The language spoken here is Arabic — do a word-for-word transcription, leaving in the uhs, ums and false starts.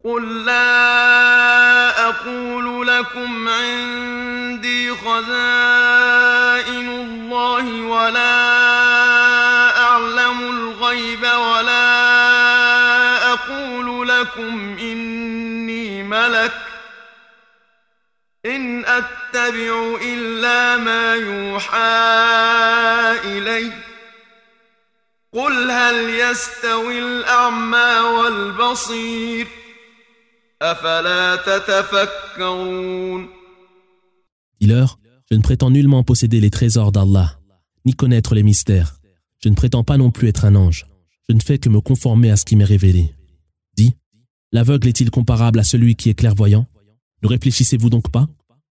قل لا أقول لكم عندي خزائن الله ولا أعلم الغيب ولا أقول لكم إني ملك إن أتبع إلا ما يوحى إلي قل هل يستوي الأعمى والبصير أفلا تتفكرون. Dis-leur, je ne prétends nullement posséder les trésors d'Allah, ni connaître les mystères. Je ne prétends pas non plus être un ange. Je ne fais que me conformer à ce qui m'est révélé. Dis, l'aveugle est-il comparable à celui qui est clairvoyant? Ne réfléchissez-vous donc pas?